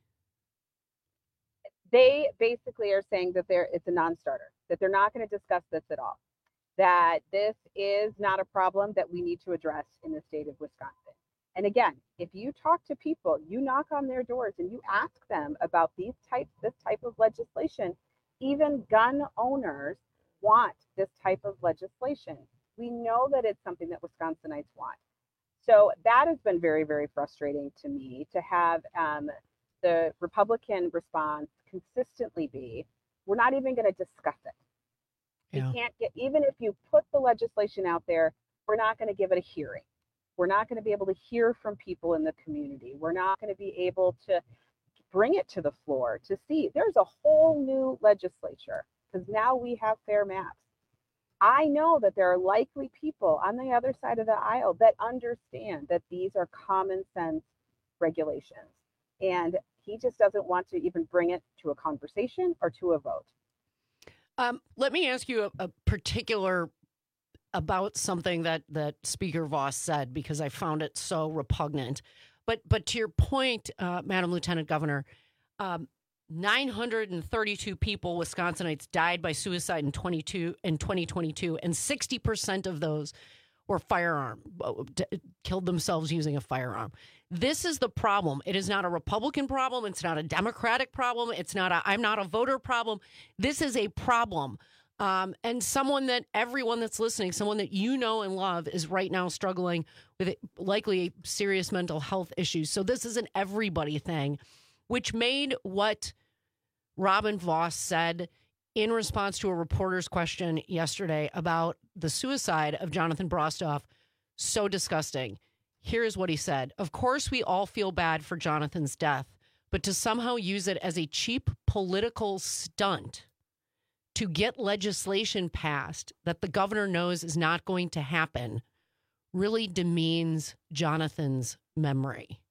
They basically are saying that they're, it's a non-starter, that they're not going to discuss this at all, that this is not a problem that we need to address in the state of Wisconsin. And again, if you talk to people, you knock on their doors and you ask them about these types, this type of legislation, even gun owners want this type of legislation. We know that it's something that Wisconsinites want. So that has been very, very frustrating to me to have um, the Republican response consistently be, we're not even going to discuss it. Yeah. We can't get, even if you put the legislation out there, we're not going to give it a hearing. We're not going to be able to hear from people in the community. We're not going to be able to bring it to the floor to see. There's a whole new legislature because now we have fair maps. I know that there are likely people on the other side of the aisle that understand that these are common sense regulations. And he just doesn't want to even bring it to a conversation or to a vote. Um, let me ask you a, a particular about something that, that Speaker Vos said, because I found it so repugnant. But but to your point, uh, Madam Lieutenant Governor, um, nine hundred thirty-two people, Wisconsinites, died by suicide in twenty-two in twenty twenty-two, and sixty percent of those were firearm, killed themselves using a firearm. This is the problem. It is not a Republican problem. It's not a Democratic problem. It's not a I'm not a voter problem. This is a problem. Um, and someone that everyone that's listening, someone that you know and love is right now struggling with likely serious mental health issues. So this is an everybody thing, which made what Robin Vos said in response to a reporter's question yesterday about the suicide of Jonathan Brostoff so disgusting. Here's what he said. Of course, we all feel bad for Jonathan's death, but to somehow use it as a cheap political stunt to get legislation passed that the governor knows is not going to happen really demeans Jonathan's memory.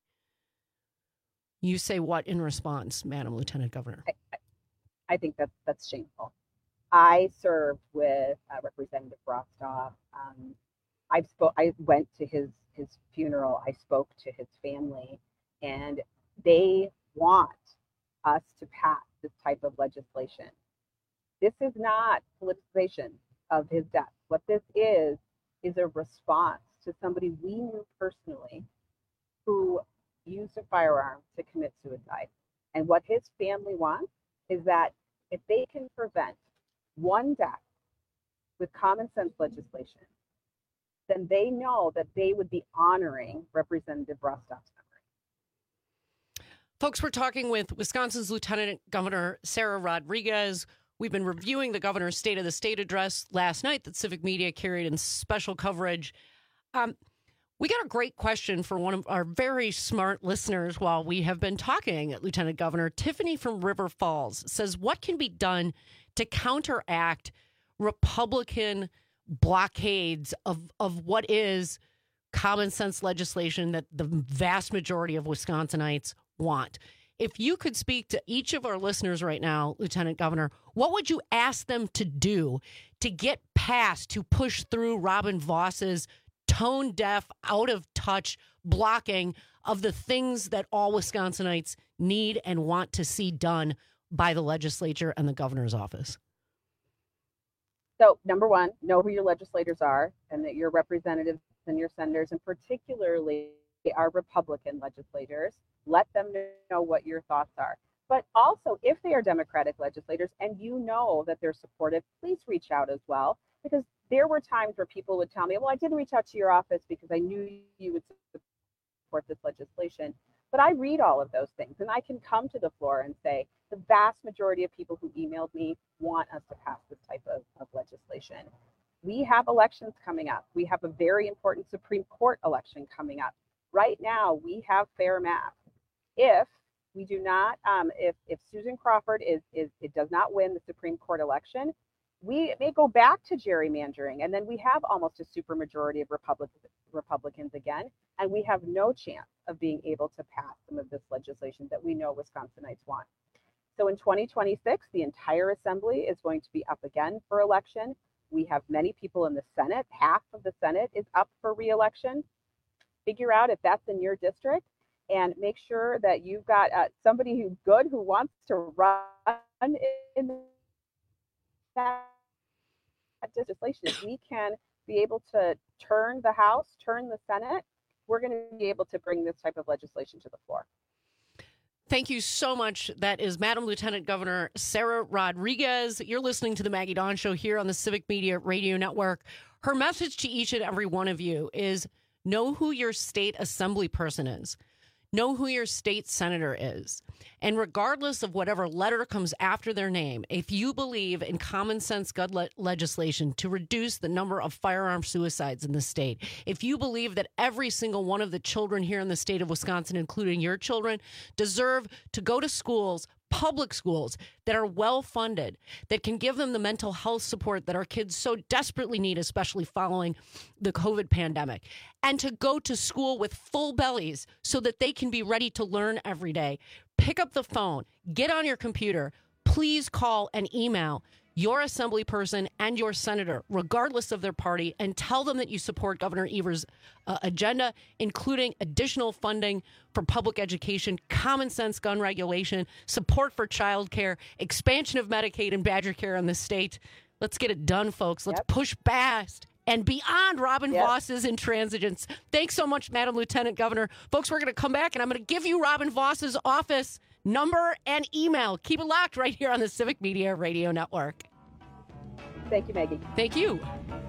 You say what in response, Madam Lieutenant Governor? I, I think that's, that's shameful. I served with uh, Representative Brostoff. Um, I spoke. I went to his his funeral. I spoke to his family, and they want us to pass this type of legislation. This is not politicization of his death. What this is is a response to somebody we knew personally who used a firearm to commit suicide. And what his family wants is that if they can prevent one death with common sense legislation, then they know that they would be honoring Representative Brostoff's memory. Folks, we're talking with Wisconsin's Lieutenant Governor Sarah Rodriguez. We've been reviewing the governor's State of the State address last night that Civic Media carried in special coverage. Um, we got a great question for one of our very smart listeners while we have been talking, Lieutenant Governor. Tiffany from River Falls says, what can be done to counteract Republican blockades of, of what is common sense legislation that the vast majority of Wisconsinites want? If you could speak to each of our listeners right now, Lieutenant Governor, what would you ask them to do to get past, to push through Robin Vos's tone deaf, out of touch blocking of the things that all Wisconsinites need and want to see done by the legislature and the governor's office? So, number one, know who your legislators are and that your representatives and your senators, and particularly our Republican legislators, let them know what your thoughts are. But also, if they are Democratic legislators and you know that they're supportive, please reach out as well. Because there were times where people would tell me, well, I didn't reach out to your office because I knew you would support this legislation. But I read all of those things, and I can come to the floor and say, the vast majority of people who emailed me want us to pass this type of, of legislation. We have elections coming up. We have a very important Supreme Court election coming up. Right now, we have fair math. If we do not, um, if, if Susan Crawford is, is, it does not win the Supreme Court election, we may go back to gerrymandering, and then we have almost a supermajority of Republic, Republicans again, and we have no chance of being able to pass some of this legislation that we know Wisconsinites want. So in twenty twenty-six, the entire assembly is going to be up again for election. We have many people in the Senate. Half of the Senate is up for re-election. Figure out if that's in your district and make sure that you've got uh, somebody who's good who wants to run in that legislation. If we can be able to turn the House, turn the Senate, we're going to be able to bring this type of legislation to the floor. Thank you so much. That is Madam Lieutenant Governor Sarah Rodriguez. You're listening to the Maggie Dawn Show here on the Civic Media Radio Network. Her message to each and every one of you is know who your state assembly person is. Know who your state senator is. And regardless of whatever letter comes after their name, if you believe in common sense gun le- legislation to reduce the number of firearm suicides in the state, if you believe that every single one of the children here in the state of Wisconsin, including your children, deserve to go to schools, public schools that are well funded, that can give them the mental health support that our kids so desperately need, especially following the COVID pandemic, and to go to school with full bellies so that they can be ready to learn every day. Pick up the phone, get on your computer, please call and email your assembly person and your senator, regardless of their party, and tell them that you support Governor Evers' uh, agenda, including additional funding for public education, common sense gun regulation, support for child care, expansion of Medicaid and Badger Care in the state. Let's get it done, folks. Let's yep. push past and beyond Robin Yep. Voss's intransigence. Thanks so much, Madam Lieutenant Governor. Folks, we're going to come back, and I'm going to give you Robin Voss's office number and email. Keep it locked right here on the Civic Media Radio Network. Thank you, Maggie. Thank you.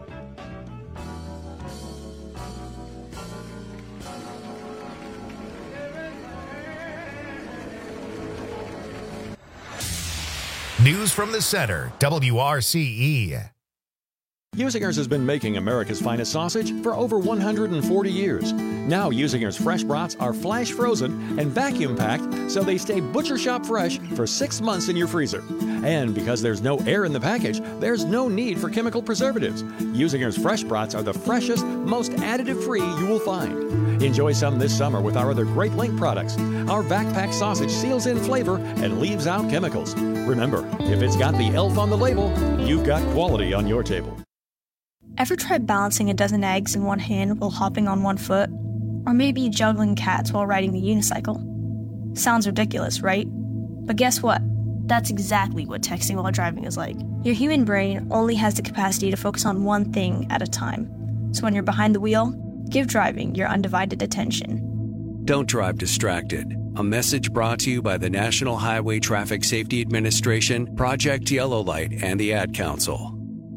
News from the Center, W R C E. Usinger's has been making America's finest sausage for over one hundred forty years. Now Usinger's fresh brats are flash frozen and vacuum packed so they stay butcher shop fresh for six months in your freezer. And because there's no air in the package, there's no need for chemical preservatives. Usinger's fresh brats are the freshest, most additive-free you will find. Enjoy some this summer with our other great Link products. Our vac pack sausage seals in flavor and leaves out chemicals. Remember, if it's got the elf on the label, you've got quality on your table. Ever tried balancing a dozen eggs in one hand while hopping on one foot? Or maybe juggling cats while riding the unicycle? Sounds ridiculous, right? But guess what? That's exactly what texting while driving is like. Your human brain only has the capacity to focus on one thing at a time. So when you're behind the wheel, give driving your undivided attention. Don't drive distracted. A message brought to you by the National Highway Traffic Safety Administration, Project Yellow Light, and the Ad Council.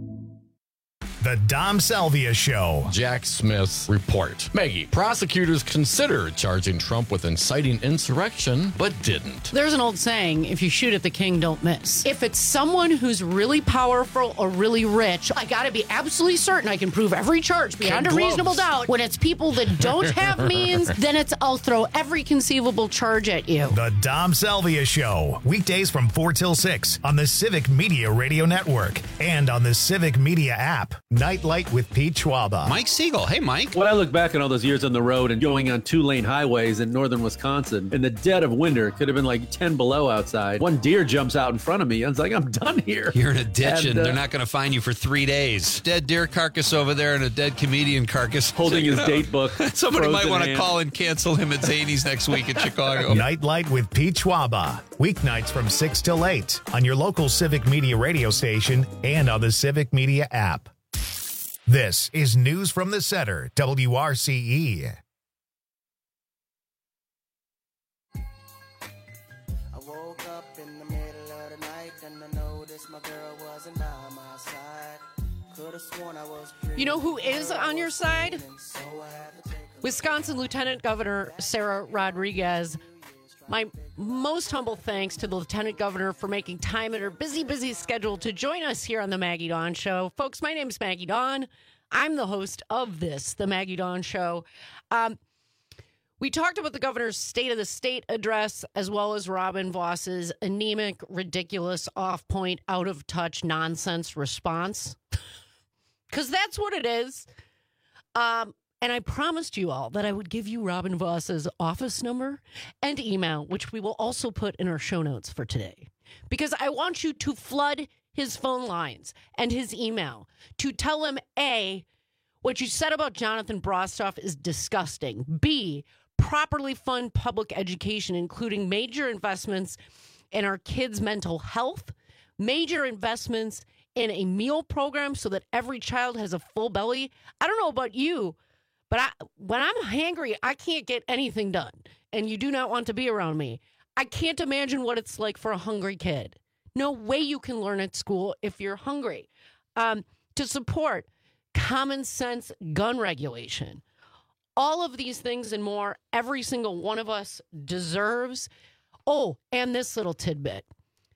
The Dom Salvia Show. Jack Smith's report. Maggie, prosecutors considered charging Trump with inciting insurrection, but didn't. There's an old saying, if you shoot at the king, don't miss. If it's someone who's really powerful or really rich, I gotta be absolutely certain I can prove every charge beyond Kid a gloves. reasonable doubt. When it's people that don't have means, then it's I'll throw every conceivable charge at you. The Dom Salvia Show. Weekdays from four till six on the Civic Media Radio Network and on the Civic Media app. Nightlight with Pete Schwaba. Mike Siegel. Hey, Mike. When I look back on all those years on the road and going on two-lane highways in northern Wisconsin, in the dead of winter, it could have been like ten below outside. One deer jumps out in front of me. I was like, I'm done here. You're in a ditch, and, And, uh, they're not going to find you for three days. Dead deer carcass over there and a dead comedian carcass. Holding his date book. Somebody might frozen want to hand. call and cancel him at Zany's next week in Chicago. Nightlight with Pete Schwaba. Weeknights from six till eight on your local Civic Media radio station and on the Civic Media app. This is News from the Center, W R C E. I woke up in the middle of the night and I noticed my girl wasn't by my side. Could have sworn I was pretty. You know who is on your side? Wisconsin Lieutenant Governor Sarah Rodriguez. My most humble thanks to the Lieutenant Governor for making time in her busy, busy schedule to join us here on the Maggie Dawn Show. Folks, my name is Maggie Dawn. I'm the host of this, the Maggie Dawn Show. Um, we talked about the governor's State of the State address, as well as Robin Voss's anemic, ridiculous, off-point, out-of-touch nonsense response. Because that's what it is. Um, and I promised you all that I would give you Robin Voss's office number and email, which we will also put in our show notes for today. Because I want you to flood his phone lines and his email to tell him, A, what you said about Jonathan Brostoff is disgusting. B, properly fund public education, including major investments in our kids' mental health, major investments in a meal program so that every child has a full belly. I don't know about you, but I, when I'm hangry, I can't get anything done. And you do not want to be around me. I can't imagine what it's like for a hungry kid. No way you can learn at school if you're hungry. Um, to support common sense gun regulation. All of these things and more, every single one of us deserves. Oh, and this little tidbit.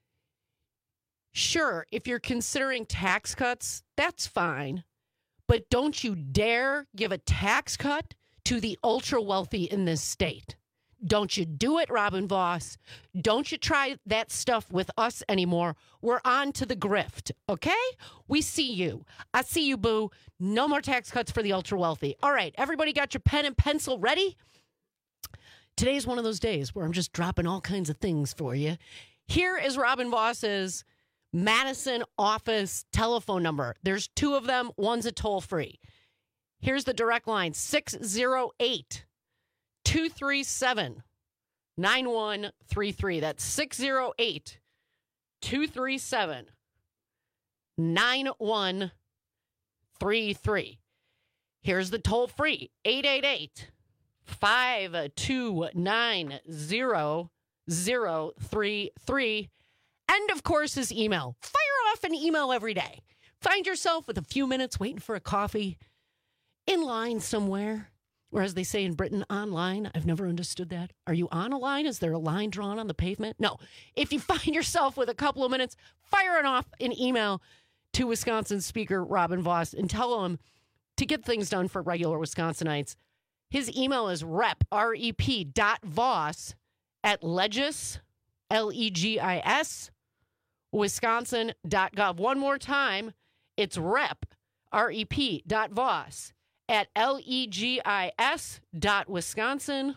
Sure, if you're considering tax cuts, that's fine. But don't you dare give a tax cut to the ultra wealthy in this state. Don't you do it, Robin Voss. Don't you try that stuff with us anymore. We're on to the grift, okay? We see you. I see you, boo. No more tax cuts for the ultra wealthy. All right, everybody got your pen and pencil ready? Today's one of those days where I'm just dropping all kinds of things for you. Here is Robin Voss's Madison office telephone number. There's two of them. One's a toll free. Here's the direct line, six oh eight, two three seven, nine one three three. That's six oh eight, two three seven, nine one three three. Here's the toll free eight eight eight, five two nine, zero zero three three. And of course, his email. Fire off an email every day. Find yourself with a few minutes waiting for a coffee in line somewhere. Or as they say in Britain, online. I've never understood that. Are you on a line? Is there a line drawn on the pavement? No. If you find yourself with a couple of minutes, fire it off an email to Wisconsin Speaker Robin Vos and tell him to get things done for regular Wisconsinites. His email is rep, R E P dot Vos at legis, L E G I S, wisconsin dot gov. One more time, it's rep, R E P dot Vos at L E G I S dot wisconsin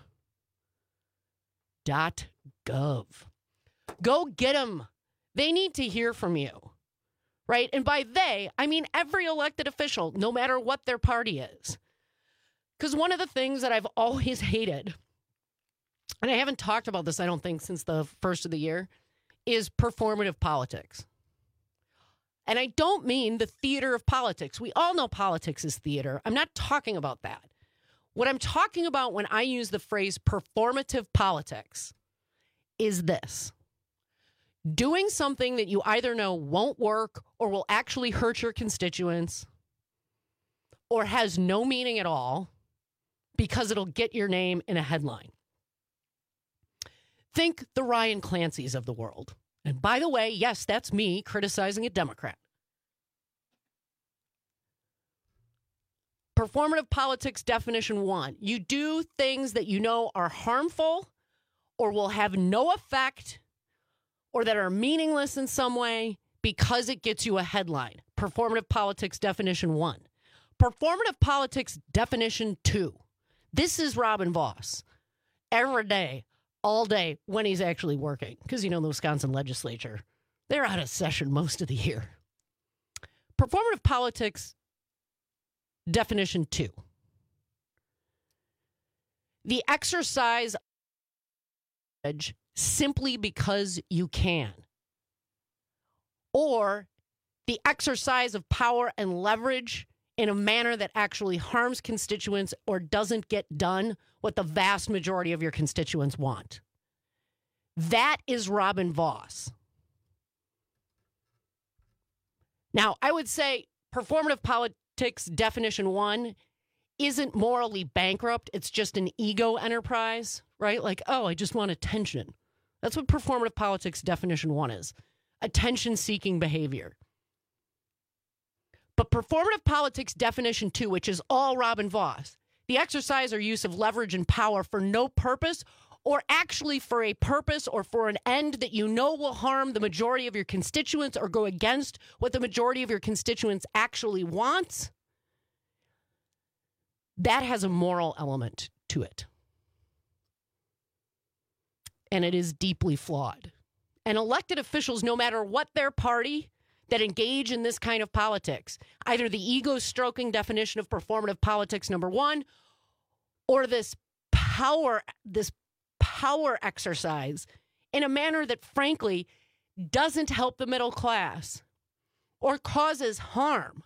dot gov. Go get them. They need to hear from you, right? And by they, I mean every elected official, no matter what their party is. Because one of the things that I've always hated, and I haven't talked about this, I don't think, since the first of the year, is performative politics. And I don't mean the theater of politics. We all know politics is theater. I'm not talking about that. What I'm talking about when I use the phrase performative politics is this. Doing something that you either know won't work or will actually hurt your constituents or has no meaning at all because it'll get your name in a headline. Think the Ryan Clancy's of the world. And by the way, yes, that's me criticizing a Democrat. Performative politics definition one. You do things that you know are harmful or will have no effect or that are meaningless in some way because it gets you a headline. Performative politics definition one. Performative politics definition two. This is Robin Vos. Every day, all day, when he's actually working. Because, you know, the Wisconsin legislature, they're out of session most of the year. Performative politics definition two. The exercise of simply because you can. Or the exercise of power and leverage in a manner that actually harms constituents or doesn't get done what the vast majority of your constituents want. That is Robin Vos. Now, I would say performative politics definition one isn't morally bankrupt. It's just an ego enterprise, right? Like, oh, I just want attention. That's what performative politics definition one is. Attention-seeking behavior. But performative politics definition two, which is all Robin Vos, the exercise or use of leverage and power for no purpose or actually for a purpose or for an end that you know will harm the majority of your constituents or go against what the majority of your constituents actually want, that has a moral element to it. And it is deeply flawed. And elected officials, no matter what their party, that engage in this kind of politics, either the ego-stroking definition of performative politics, number one, or this power, this power exercise in a manner that, frankly, doesn't help the middle class or causes harm.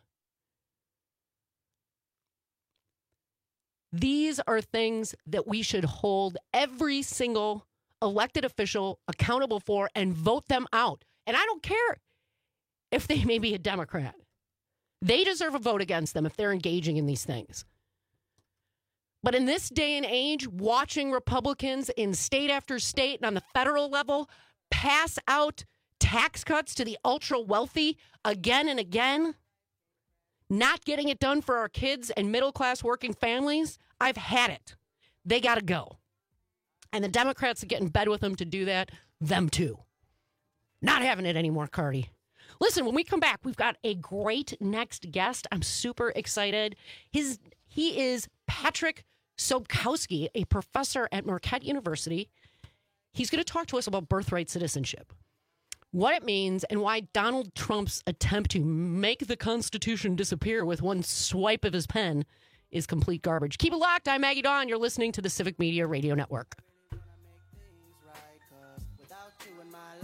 These are things that we should hold every single elected official accountable for and vote them out. And I don't care if they may be a Democrat. They deserve a vote against them if they're engaging in these things. But in this day and age, watching Republicans in state after state and on the federal level pass out tax cuts to the ultra wealthy again and again, not getting it done for our kids and middle class working families, I've had it. They got to go. And the Democrats that get in bed with them to do that, them too. Not having it anymore, Cardi. Listen, when we come back, we've got a great next guest. I'm super excited. His He is Patrick Sobkowski, a professor at Marquette University. He's going to talk to us about birthright citizenship, what it means, and why Donald Trump's attempt to make the Constitution disappear with one swipe of his pen is complete garbage. Keep it locked. I'm Maggie Dawn. You're listening to the Civic Media Radio Network.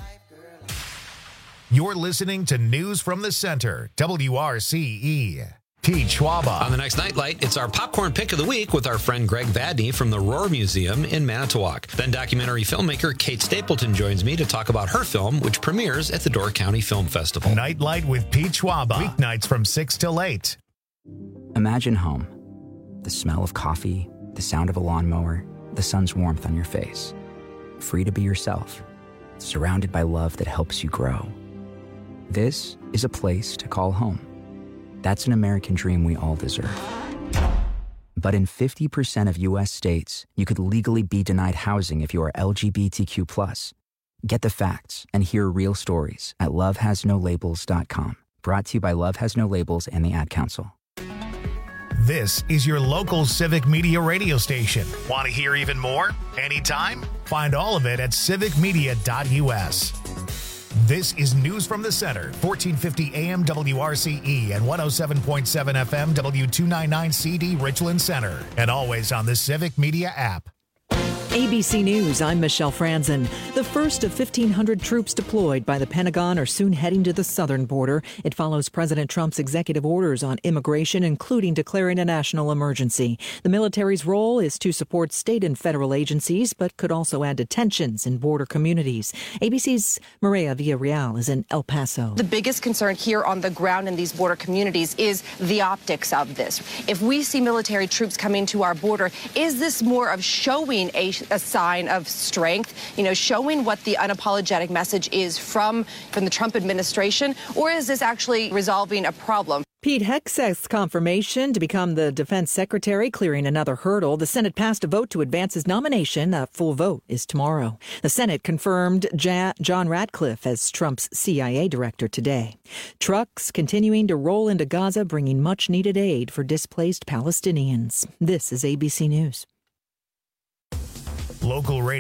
You're listening to News from the Center, W R C E. Pete Schwaba. On the next Nightlight, it's our popcorn pick of the week with our friend Greg Vadney from the Roar Museum in Manitowoc. Then documentary filmmaker Kate Stapleton joins me to talk about her film, which premieres at the Door County Film Festival. Nightlight with Pete Schwaba. Weeknights from six till eight. Imagine home. The smell of coffee, the sound of a lawnmower, the sun's warmth on your face. Free to be yourself. Surrounded by love that helps you grow. This is a place to call home. That's an American dream we all deserve. But in fifty percent of U S states, you could legally be denied housing if you are L G B T Q plus. Get the facts and hear real stories at love has no labels dot com. Brought to you by Love Has No Labels and the Ad Council. This is your local Civic Media radio station. Want to hear even more? Anytime? Find all of it at civic media dot U S. This is News from the Center, fourteen fifty A M W R C E and one oh seven point seven F M W two ninety-nine C D Richland Center, and always on the Civic Media app. A B C News, I'm Michelle Franzen. The first of fifteen hundred troops deployed by the Pentagon are soon heading to the southern border. It follows President Trump's executive orders on immigration, including declaring a national emergency. The military's role is to support state and federal agencies, but could also add to tensions in border communities. A B C's Maria Villarreal is in El Paso. The biggest concern here on the ground in these border communities is the optics of this. If we see military troops coming to our border, is this more of showing a a sign of strength, you know, showing what the unapologetic message is from, from the Trump administration, or is this actually resolving a problem? Pete Hegseth's confirmation to become the defense secretary clearing another hurdle. The Senate passed a vote to advance his nomination. A full vote is tomorrow. The Senate confirmed ja- John Ratcliffe as Trump's C I A director today. Trucks continuing to roll into Gaza, bringing much-needed aid for displaced Palestinians. This is A B C News. Local radio.